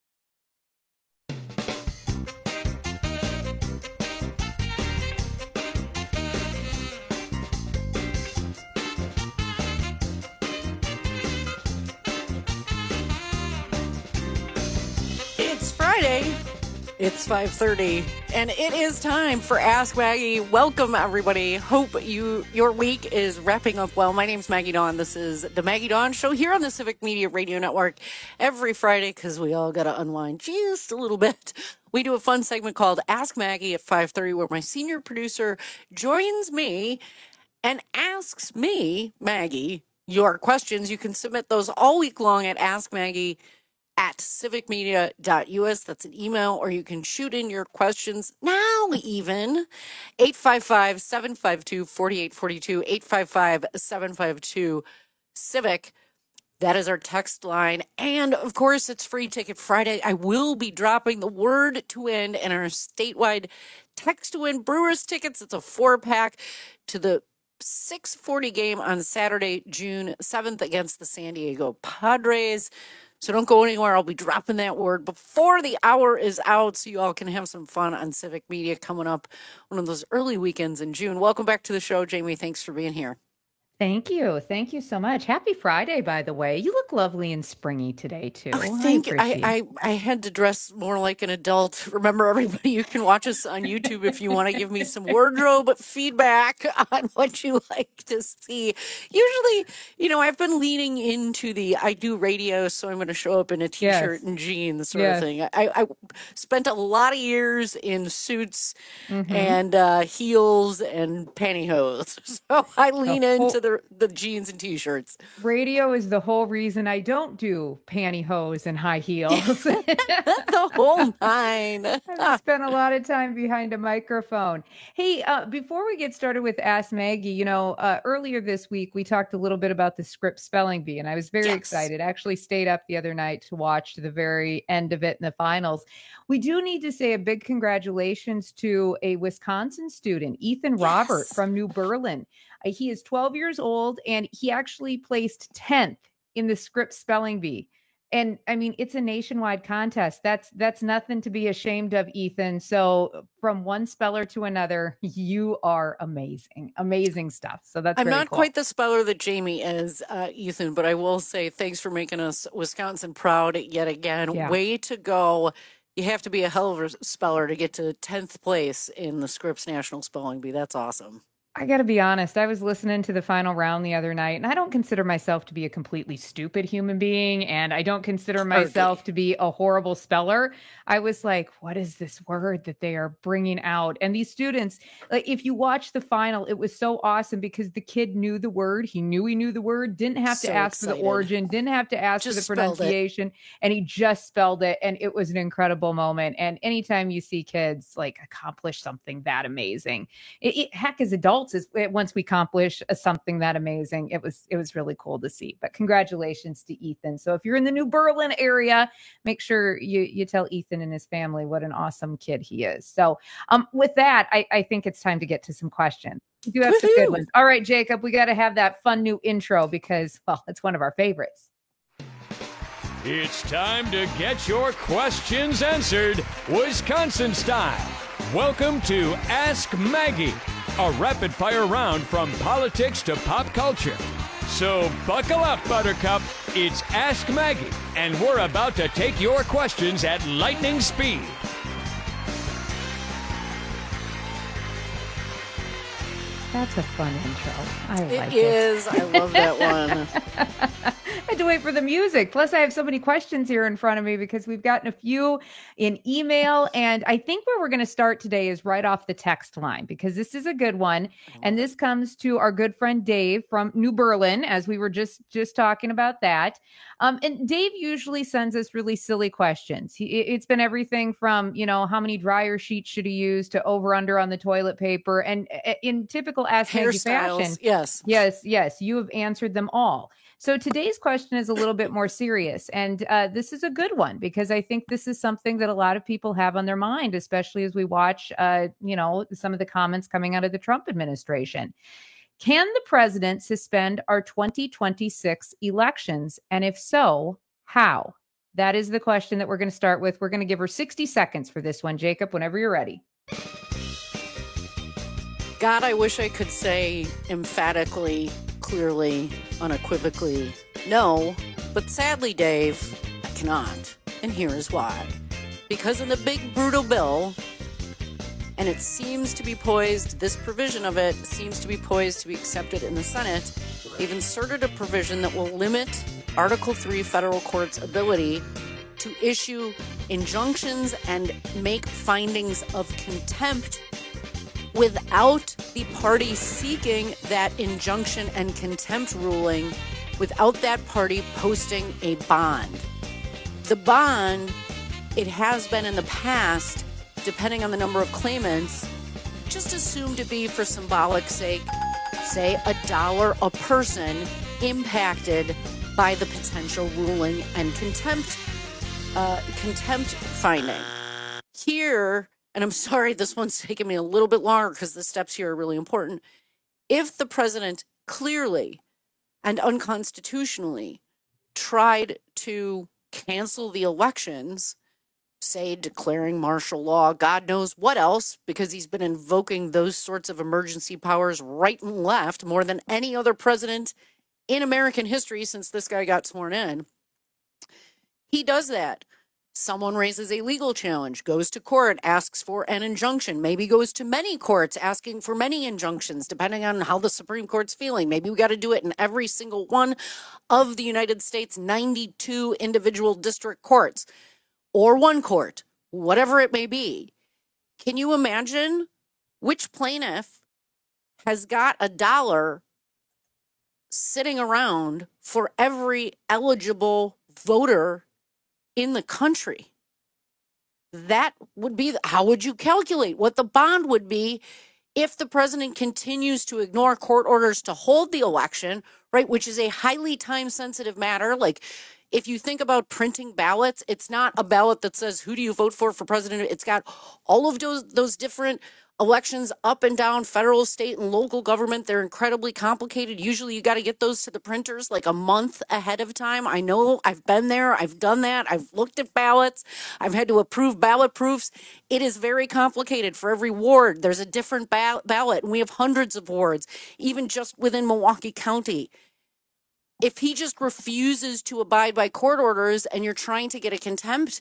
Friday. It's five thirty, and it is time for Ask Maggie. Welcome, everybody. Hope you your week is wrapping up well. My name's Maggie Dawn. This is the Maggie Dawn Show here on the Civic Media Radio Network every Friday because we all got to unwind just a little bit. We do a fun segment called Ask Maggie at five thirty where my senior producer joins me and asks me, Maggie, your questions. You can submit those all week long at Ask Maggie at civic media dot u s. That's an email, or you can shoot in your questions now even. eight five five, seven five two, four eight four two, eight five five, seven five two, CIVIC. That is our text line. And, of course, it's Free Ticket Friday. I will be dropping the word to win in our statewide text to win Brewers tickets. It's a four-pack to the six forty game on Saturday, June seventh against the San Diego Padres. So don't go anywhere. I'll be dropping that word before the hour is out so you all can have some fun on Civic Media coming up one of those early weekends in June. Welcome back to the show, Jamie. Thanks for being here. Thank you. Thank you so much. Happy Friday, by the way. You look lovely and springy today, too. Oh, thank you. I, I, I had to dress more like an adult. Remember, everybody, you can watch us on YouTube if you want to give me some wardrobe feedback on what you like to see. Usually, you know, I've been leaning into the I do radio, so I'm going to show up in a T-shirt yes. and jeans sort yes. of thing. I, I spent a lot of years in suits mm-hmm. and uh, heels and pantyhose. So I lean oh, into the the jeans and T-shirts. Radio is the whole reason I don't do pantyhose and high heels. The whole nine. I've spent a lot of time behind a microphone. Hey, uh, before we get started with Ask Maggie, you know, uh, earlier this week, we talked a little bit about the Scripps Spelling Bee, and I was very yes. excited. I actually stayed up the other night to watch the very end of it in the finals. We do need to say a big congratulations to a Wisconsin student, Ethan yes. Robert from New Berlin. He is twelve years old, and he actually placed tenth in the Scripps Spelling Bee. And I mean, it's a nationwide contest. That's that's nothing to be ashamed of, Ethan. So from one speller to another, you are amazing, amazing stuff. So that's I'm very not cool. quite the speller that Jamie is, uh, Ethan, but I will say thanks for making us Wisconsin proud yet again. Yeah. Way to go. You have to be a hell of a speller to get to tenth place in the Scripps National Spelling Bee. That's awesome. I got to be honest. I was listening to the final round the other night, and I don't consider myself to be a completely stupid human being, and I don't consider myself okay. to be a horrible speller. I was like, what is this word that they are bringing out? And these students, like, if you watch the final, it was so awesome because the kid knew the word. He knew he knew the word, didn't have to so ask excited. for the origin, didn't have to ask just for the pronunciation, and he just spelled it, and it was an incredible moment. And anytime you see kids like accomplish something that amazing, it, it, heck, as adults, is once we accomplish something that amazing, it was it was really cool to see. But congratulations to Ethan. So if you're in the New Berlin area, make sure you you tell Ethan and his family what an awesome kid he is. So um, with that, I, I think it's time to get to some questions. We do have Woo-hoo. some good ones. All right, Jacob, we got to have that fun new intro because, well, it's one of our favorites. It's time to get your questions answered Wisconsin style. Welcome to Ask Maggie, a rapid-fire round from politics to pop culture. So buckle up, Buttercup. It's Ask Maggie, and we're about to take your questions at lightning speed. That's a fun intro. I It like it. is. I love that one. I had to wait for the music. Plus, I have so many questions here in front of me because we've gotten a few in email. And I think where we're going to start today is right off the text line, because this is a good one. And this comes to our good friend Dave from New Berlin, as we were just just talking about that. Um, and Dave usually sends us really silly questions. He, it's been everything from, you know, how many dryer sheets should he use to over under on the toilet paper. And in typical Ask Maggie fashion, yes, yes, yes, you have answered them all. So today's question is a little bit more serious, and uh, this is a good one because I think this is something that a lot of people have on their mind, especially as we watch, uh, you know, some of the comments coming out of the Trump administration. Can the president suspend our twenty twenty-six elections? And if so, how? That is the question that we're going to start with. We're going to give her sixty seconds for this one, Jacob, whenever you're ready. God, I wish I could say emphatically, clearly, unequivocally, no. But sadly, Dave, I cannot. And here is why. Because in the big, brutal bill, and it seems to be poised, this provision of it seems to be poised to be accepted in the Senate, they've inserted a provision that will limit Article three federal court's ability to issue injunctions and make findings of contempt without the party seeking that injunction and contempt ruling, without that party posting a bond. The bond, it has been in the past, depending on the number of claimants, just assumed to be for symbolic sake, say a dollar a person impacted by the potential ruling and contempt, uh, contempt finding. Here, and I'm sorry, this one's taking me a little bit longer because the steps here are really important. If the president clearly and unconstitutionally tried to cancel the elections, say declaring martial law, God knows what else, because he's been invoking those sorts of emergency powers right and left more than any other president in American history since this guy got sworn in. He does that. Someone raises a legal challenge, goes to court, asks for an injunction, maybe goes to many courts asking for many injunctions, depending on how the Supreme Court's feeling. Maybe we got to do it in every single one of the United States' ninety-two individual district courts, or one court, whatever it may be. Can you imagine which plaintiff has got a dollar sitting around for every eligible voter in the country? That would be, the, how would you calculate what the bond would be if the president continues to ignore court orders to hold the election, right, which is a highly time-sensitive matter. Like, if you think about printing ballots, it's not a ballot that says, who do you vote for for president? It's got all of those, those different elections up and down, federal, state, and local government. They're incredibly complicated. Usually you got to get those to the printers like a month ahead of time. I know, I've been there. I've done that. I've looked at ballots. I've had to approve ballot proofs. It is very complicated. For every ward, there's a different ba- ballot, and we have hundreds of wards, even just within Milwaukee County. If he just refuses to abide by court orders and you're trying to get a contempt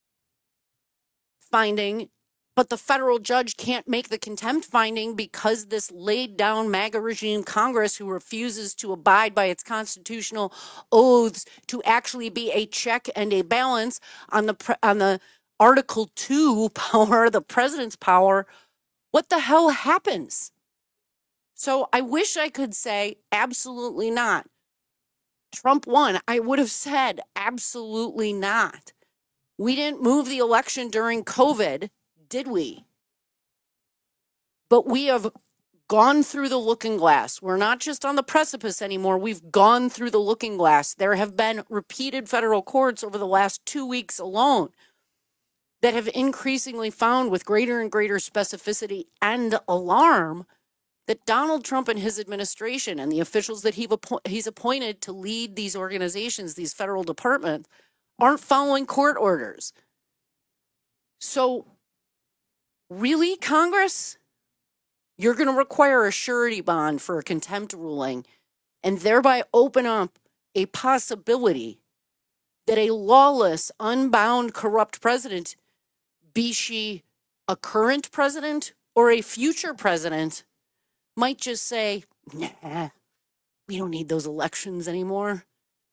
finding, but the federal judge can't make the contempt finding because this laid down MAGA regime Congress, who refuses to abide by its constitutional oaths to actually be a check and a balance on the pre- on the Article two power, the president's power, what the hell happens? So I wish I could say absolutely not. Trump won. I would have said absolutely not. We didn't move the election during COVID, did we? But we have gone through the looking glass. We're not just on the precipice anymore. We've gone through the looking glass. There have been repeated federal courts over the last two weeks alone that have increasingly found with greater and greater specificity and alarm that Donald Trump and his administration and the officials that he he's appointed to lead these organizations, these federal departments, aren't following court orders. So, really, Congress? You're going to require a surety bond for a contempt ruling and thereby open up a possibility that a lawless, unbound, corrupt president, be she a current president or a future president, might just say, nah, we don't need those elections anymore.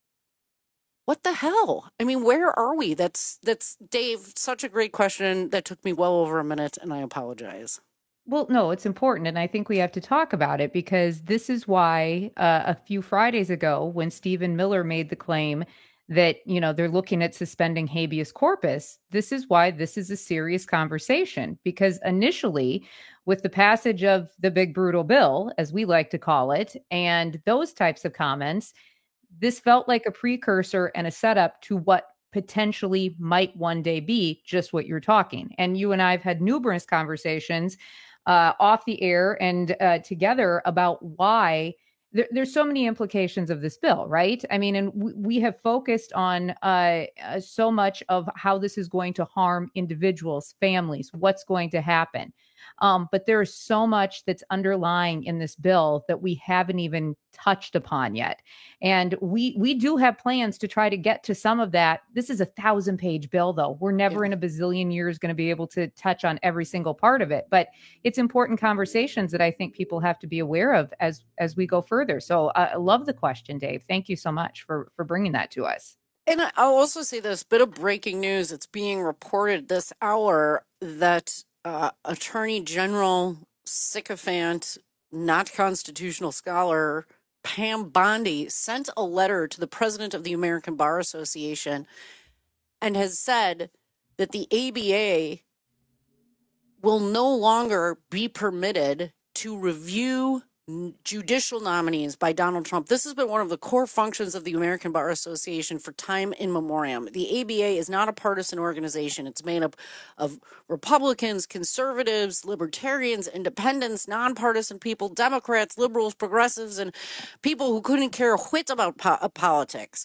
What the hell? I mean, where are we? That's, that's Dave, such a great question that took me well over a minute, and I apologize. Well, no, it's important. And I think we have to talk about it because this is why uh, a few Fridays ago, when Stephen Miller made the claim that, you know, they're looking at suspending habeas corpus, this is why this is a serious conversation. Because initially, with the passage of the big brutal bill, as we like to call it, and those types of comments, this felt like a precursor and a setup to what potentially might one day be just what you're talking. And you and I have had numerous conversations uh, off the air and uh, together about why there, there's so many implications of this bill, right? I mean, and we, we have focused on uh, uh, so much of how this is going to harm individuals, families, what's going to happen. Um, but there is so much that's underlying in this bill that we haven't even touched upon yet. And we we do have plans to try to get to some of that. This is a thousand page bill, though. We're never in a bazillion years going to be able to touch on every single part of it. But it's important conversations that I think people have to be aware of as as we go further. So uh, I love the question, Dave. Thank you so much for for bringing that to us. And I'll also say this bit of breaking news. It's being reported this hour that Uh, Attorney General sycophant, not constitutional scholar, Pam Bondi sent a letter to the president of the American Bar Association and has said that the A B A will no longer be permitted to review judicial nominees by Donald Trump. This has been one of the core functions of the American Bar Association for time in memoriam. The A B A is not a partisan organization. It's made up of Republicans, conservatives, libertarians, independents, nonpartisan people, Democrats, liberals, progressives, and people who couldn't care a whit about po- politics.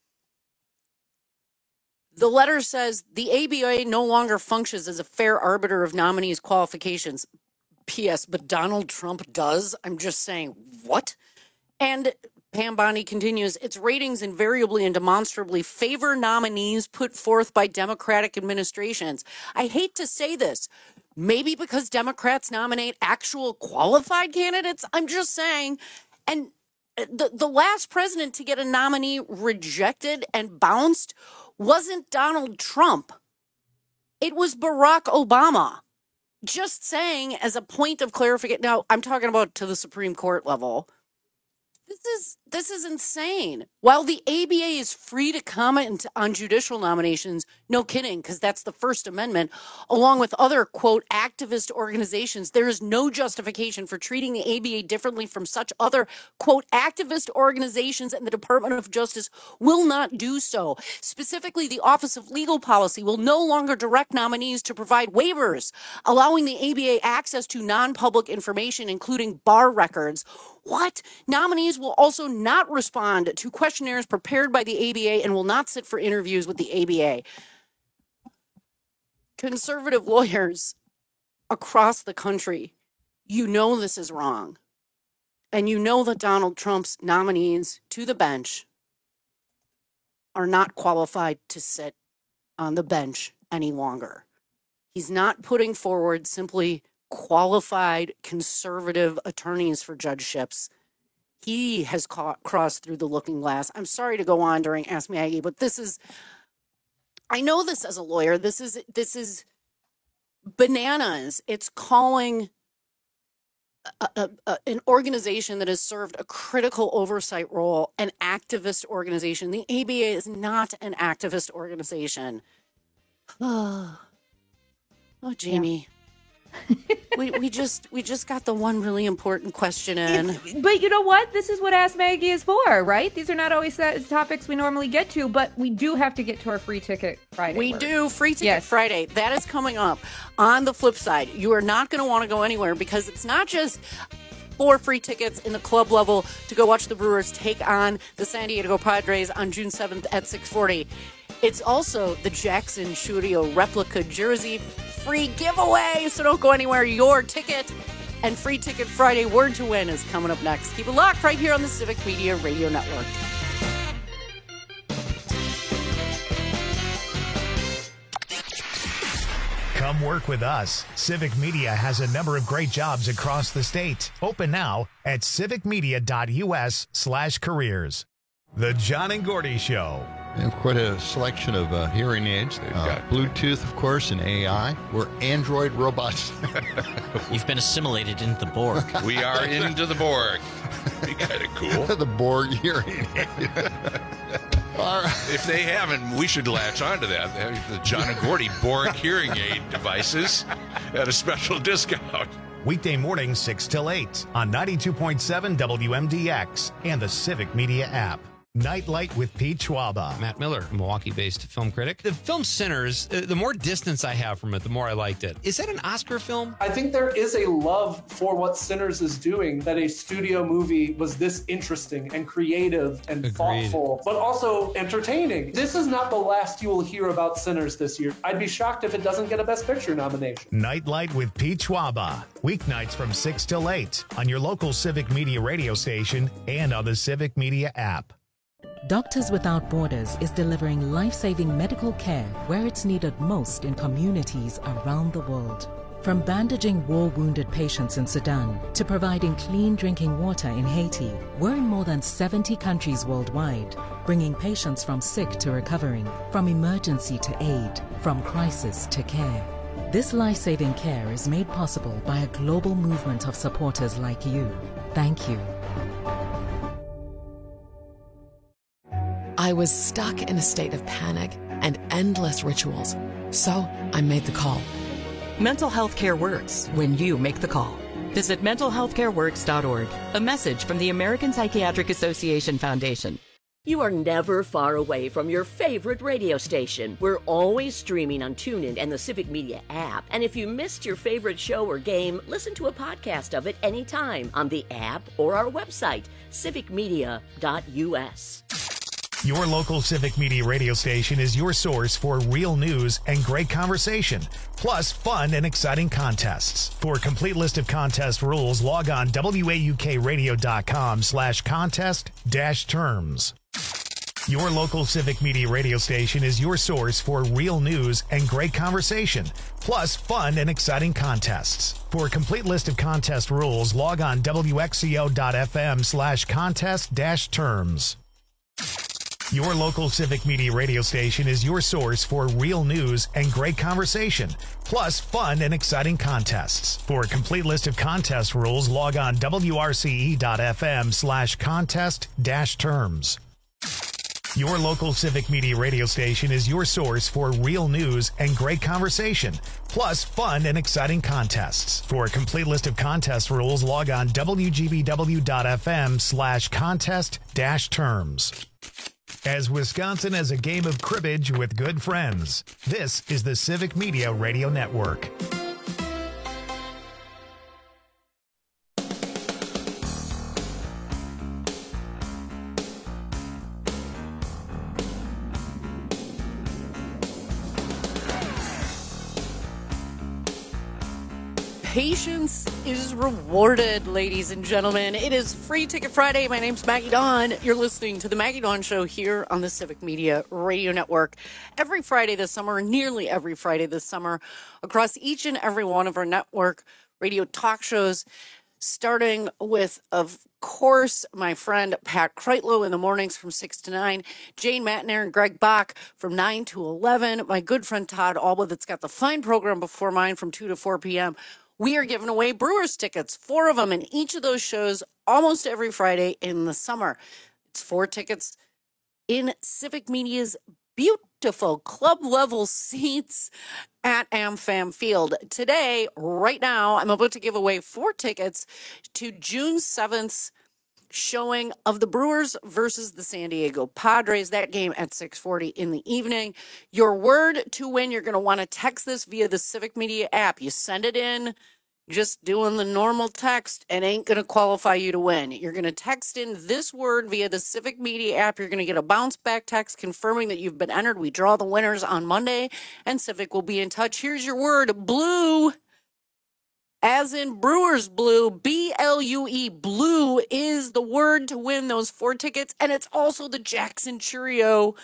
The letter says the A B A no longer functions as a fair arbiter of nominees' qualifications. P S. But Donald Trump does. I'm just saying, what? And Pam Bondi continues, its ratings invariably and demonstrably favor nominees put forth by Democratic administrations. I hate to say this, maybe because Democrats nominate actual qualified candidates. I'm just saying. And the, the last president to get a nominee rejected and bounced wasn't Donald Trump. It was Barack Obama. Just saying, as a point of clarification, now I'm talking about to the Supreme Court level. This is this is insane. While the A B A is free to comment on judicial nominations, no kidding, because that's the First Amendment, along with other, quote, activist organizations, there is no justification for treating the A B A differently from such other, quote, activist organizations, and the Department of Justice will not do so. Specifically, the Office of Legal Policy will no longer direct nominees to provide waivers, allowing the A B A access to non-public information, including bar records. What? Nominees will also not respond to questionnaires prepared by the A B A and will not sit for interviews with the A B A. Conservative lawyers across the country, you know this is wrong. And you know that Donald Trump's nominees to the bench are not qualified to sit on the bench any longer. He's not putting forward simply qualified conservative attorneys for judgeships. He has caught, crossed through the looking glass. I'm sorry to go on during Ask Me Aggie, but this is, I know this as a lawyer, this is, this is bananas. It's calling a, a, a, an organization that has served a critical oversight role an activist organization. The A B A is not an activist organization. Oh, oh Jamie. Yeah. we we just we just got the one really important question in. It's, but you know what? This is what Ask Maggie is for, right? These are not always topics we normally get to, but we do have to get to our free ticket Friday. We word. do. Free ticket yes. Friday. That is coming up. On the flip side, you are not going to want to go anywhere because it's not just four free tickets in the club level to go watch the Brewers take on the San Diego Padres on June seventh at six forty. It's also the Jackson Chourio replica jersey free giveaway, so don't go anywhere. Your ticket and Free Ticket Friday Word to Win is coming up next. Keep it locked right here on the Civic Media Radio Network. Come work with us. Civic Media has a number of great jobs across the state. Open now at civicmedia.us slash careers. The John and Gordy Show. We have quite a selection of uh, hearing aids. Uh, Bluetooth, of course, and A I. We're Android robots. You've been assimilated into the Borg. We are into the Borg. Be kind of cool. The Borg hearing aid. If they haven't, we should latch onto that. The John and Gordy Borg hearing aid devices at a special discount. Weekday mornings six till eight on ninety-two point seven W M D X and the Civic Media app. Nightlight with Pete Schwaba. Matt Miller, Milwaukee-based film critic. The film Sinners, uh, the more distance I have from it, the more I liked it. Is that an Oscar film? I think there is a love for what Sinners is doing, that a studio movie was this interesting and creative and Agreed. thoughtful, but also entertaining. This is not the last you will hear about Sinners this year. I'd be shocked if it doesn't get a Best Picture nomination. Nightlight with Pete Schwaba. Weeknights from six till eight on your local Civic Media radio station and on the Civic Media app. Doctors Without Borders is delivering life-saving medical care where it's needed most in communities around the world. From bandaging war-wounded patients in Sudan to providing clean drinking water in Haiti, we're in more than seventy countries worldwide, bringing patients from sick to recovering, from emergency to aid, from crisis to care. This life-saving care is made possible by a global movement of supporters like you. Thank you. I was stuck in a state of panic and endless rituals, so I made the call. Mental health care works when you make the call. Visit mental health care works dot org. A message from the American Psychiatric Association Foundation. You are never far away from your favorite radio station. We're always streaming on TuneIn and the Civic Media app. And if you missed your favorite show or game, listen to a podcast of it anytime on the app or our website, civic media dot U S. Your local Civic Media radio station is your source for real news and great conversation, plus fun and exciting contests. For a complete list of contest rules, log on W A U K radio dot com slash contest dash terms. Your local Civic Media radio station is your source for real news and great conversation, plus fun and exciting contests. For a complete list of contest rules, log on W X C O dot F M slash contest dash terms. Your local Civic Media radio station is your source for real news and great conversation, plus fun and exciting contests. For a complete list of contest rules, log on W R C E dot F M slash contest dash terms. Your local Civic Media radio station is your source for real news and great conversation, plus fun and exciting contests. For a complete list of contest rules, log on W G B W dot F M slash contest dash terms. As Wisconsin has a game of cribbage with good friends, this is the Civic Media Radio Network. Patience is rewarded, ladies and gentlemen. It is Free Ticket Friday. My name's Maggie Dawn. You're listening to the Maggie Dawn Show here on the Civic Media Radio Network. Every Friday this summer, nearly every Friday this summer, across each and every one of our network radio talk shows, starting with, of course, my friend Pat Kreitlow in the mornings from six to nine, Jane Matner and Greg Bach from nine to eleven, my good friend Todd Alba that's got the fine program before mine from two to four p.m., we are giving away Brewers tickets, four of them in each of those shows almost every Friday in the summer. It's four tickets in Civic Media's beautiful club-level seats at AmFam Field. Today, right now, I'm about to give away four tickets to June seventh's showing of the Brewers versus the San Diego Padres. That game at six forty in the evening. Your word to win, you're going to want to text this via the Civic Media app. You send it in, just doing the normal text, and ain't going to qualify you to win. You're going to text in this word via the Civic Media app. You're going to get a bounce back text confirming that you've been entered. We draw the winners on Monday, and Civic will be in touch. Here's your word, blue. As in Brewers Blue, B L U E, blue is the word to win those four tickets. And it's also the Jackson Churio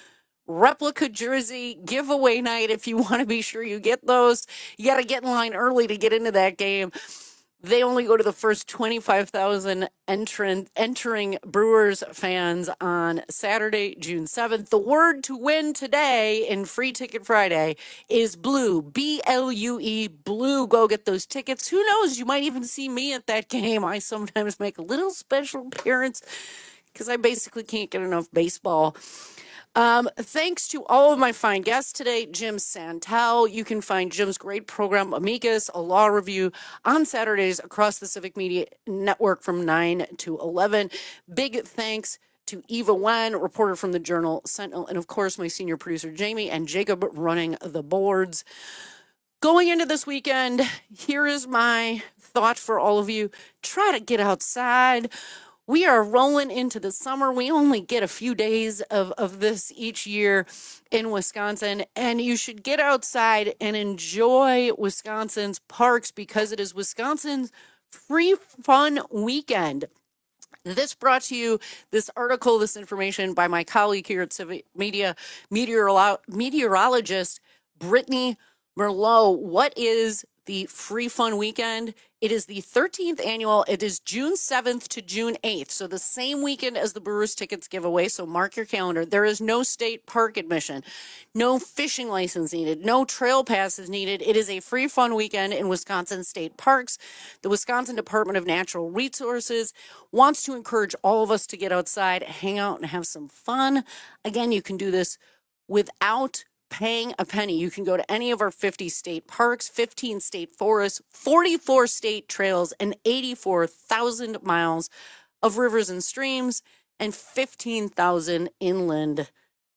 replica jersey giveaway night. If you want to be sure you get those, you got to get in line early to get into that game. They only go to the first twenty-five thousand entrant, entering Brewers fans on Saturday, June seventh. The word to win today in Free Ticket Friday is blue, B L U E, blue. Go get those tickets. Who knows? You might even see me at that game. I sometimes make a little special appearance because I basically can't get enough baseball. Um, thanks to all of my fine guests today, Jim Santel. You can find Jim's great program, Amicus, a law review, on Saturdays across the Civic Media Network from nine to eleven. Big thanks to Eva Wen, reporter from the Journal Sentinel, and of course, my senior producer, Jamie, and Jacob running the boards. Going into this weekend, here is my thought for all of you. Try to get outside. We are rolling into the summer. We only get a few days of, of this each year in Wisconsin, and you should get outside and enjoy Wisconsin's parks because it is Wisconsin's free fun weekend. This brought to you, this article, this information by my colleague here at Civic Media, meteorolo- meteorologist Brittany Merlot. What is the free fun weekend? It is the thirteenth annual. It is June seventh to June eighth. So the same weekend as the Brewers tickets giveaway. So mark your calendar. There is no state park admission, no fishing license needed, no trail passes needed. It is a free fun weekend in Wisconsin state parks. The Wisconsin Department of Natural Resources wants to encourage all of us to get outside, hang out, and have some fun. Again, you can do this without paying a penny. You can go to any of our fifty state parks, fifteen state forests, forty-four state trails, and eighty-four thousand miles of rivers and streams, and fifteen thousand inland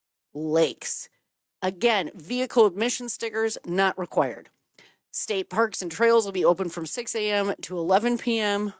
lakes. Again, vehicle admission stickers not required. State parks and trails will be open from six a.m. to eleven p.m.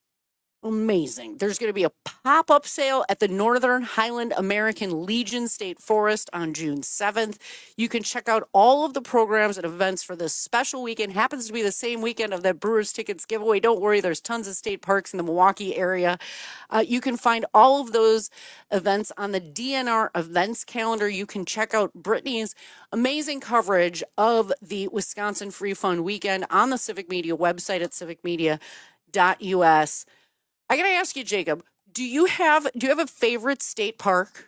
Amazing. There's going to be a pop-up sale at the Northern Highland American Legion State Forest on June seventh. You can check out all of the programs and events for this special weekend. Happens to be the same weekend of that Brewers tickets giveaway. Don't worry, there's tons of state parks in the Milwaukee area. Uh, you can find all of those events on the D N R events calendar. You can check out Brittany's amazing coverage of the Wisconsin Free Fun Weekend on the Civic Media website at civic media dot u s. I gotta ask you, Jacob, do you have do you have a favorite state park?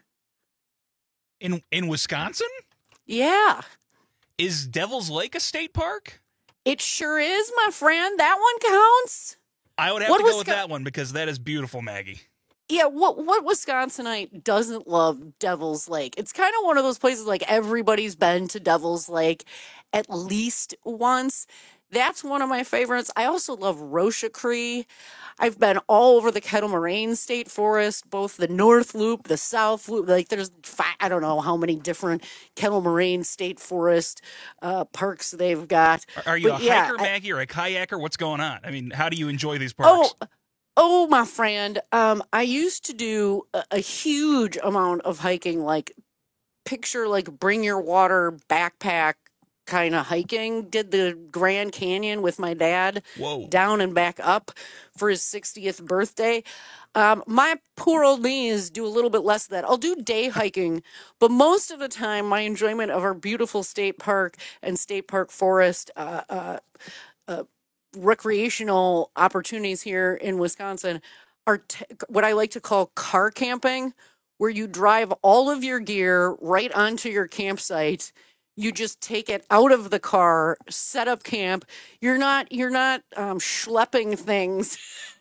In in Wisconsin? Yeah. Is Devil's Lake a state park? It sure is, my friend. That one counts. I would have what to go Wisco- with that one because that is beautiful, Maggie. Yeah, what what Wisconsinite doesn't love Devil's Lake? It's kind of one of those places like everybody's been to Devil's Lake at least once. That's one of my favorites. I also love Rocha Cree. I've been all over the Kettle Moraine State Forest, both the North Loop, the South Loop. Like there's, five, I don't know how many different Kettle Moraine State Forest uh, parks they've got. Are, are you but a yeah, hiker, I, Maggie, or a kayaker? What's going on? I mean, how do you enjoy these parks? Oh, oh, my friend. Um, I used to do a, a huge amount of hiking, like picture like bring your water backpack kind of hiking. Did the Grand Canyon with my dad. Whoa. Down and back up for his sixtieth birthday. Um, my poor old knees do a little bit less of that. I'll do day hiking, but most of the time my enjoyment of our beautiful state park and state park forest uh, uh, uh, recreational opportunities here in Wisconsin are t- what I like to call car camping, where you drive all of your gear right onto your campsite. You just take it out of the car, set up camp. You're not you're not um, schlepping things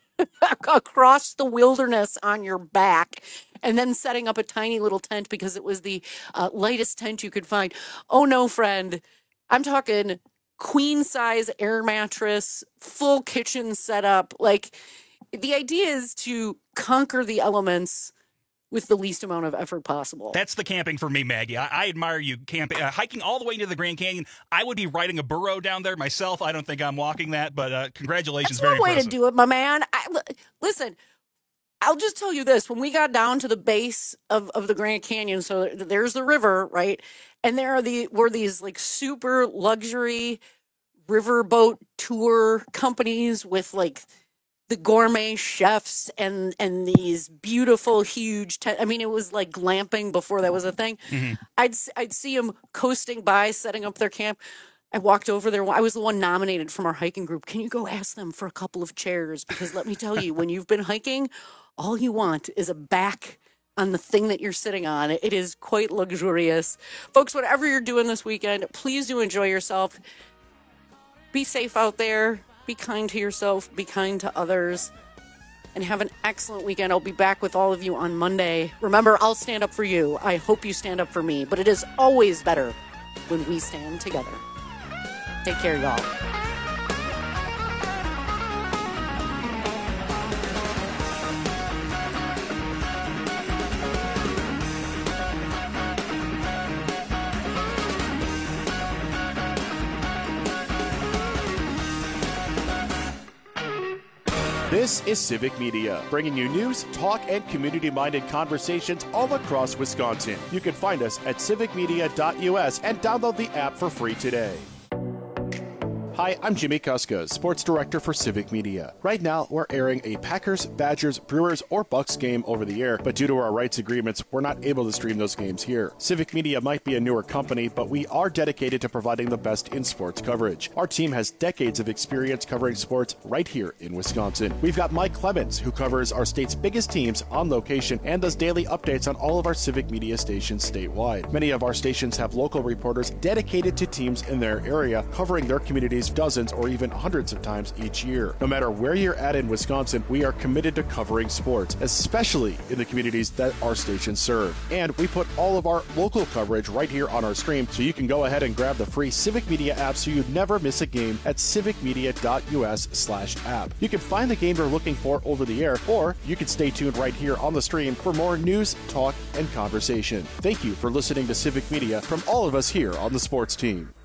across the wilderness on your back and then setting up a tiny little tent because it was the uh, lightest tent you could find. Oh no, friend. I'm talking queen size air mattress, full kitchen setup. Like the idea is to conquer the elements with the least amount of effort possible. That's the camping for me, Maggie. I, I admire you camping, uh, hiking all the way into the Grand Canyon. I would be riding a burro down there myself. I don't think I'm walking that, but uh, congratulations. That's Very one way impressive. to do it, my man. I, listen, I'll just tell you this. When we got down to the base of, of the Grand Canyon, so there's the river, right? And there are the were these like super luxury riverboat tour companies with like the gourmet chefs and and these beautiful, huge. Te- I mean, it was like glamping before that was a thing. Mm-hmm. I'd I'd see them coasting by, setting up their camp. I walked over there. I was the one nominated from our hiking group. Can you go ask them for a couple of chairs? Because let me tell you, when you've been hiking, all you want is a back on the thing that you're sitting on. It is quite luxurious. Folks, whatever you're doing this weekend, please do enjoy yourself. Be safe out there. Be kind to yourself. Be kind to others. And have an excellent weekend. I'll be back with all of you on Monday. Remember, I'll stand up for you. I hope you stand up for me. But it is always better when we stand together. Take care, y'all. This is Civic Media, bringing you news, talk, and community-minded conversations all across Wisconsin. You can find us at civic media dot U S and download the app for free today. Hi, I'm Jimmy Kuska, Sports Director for Civic Media. Right now, we're airing a Packers, Badgers, Brewers, or Bucks game over the air, but due to our rights agreements, we're not able to stream those games here. Civic Media might be a newer company, but we are dedicated to providing the best in sports coverage. Our team has decades of experience covering sports right here in Wisconsin. We've got Mike Clemens, who covers our state's biggest teams on location and does daily updates on all of our Civic Media stations statewide. Many of our stations have local reporters dedicated to teams in their area, covering their communities dozens or even hundreds of times each year. No matter where you're at in Wisconsin, we are committed to covering sports, especially in the communities that our stations serve. And we put all of our local coverage right here on our stream, so you can go ahead and grab the free Civic Media app so you never miss a game at civic media dot U S slash app. You can find the game you're looking for over the air, or you can stay tuned right here on the stream for more news, talk, and conversation. Thank you for listening to Civic Media from all of us here on the sports team.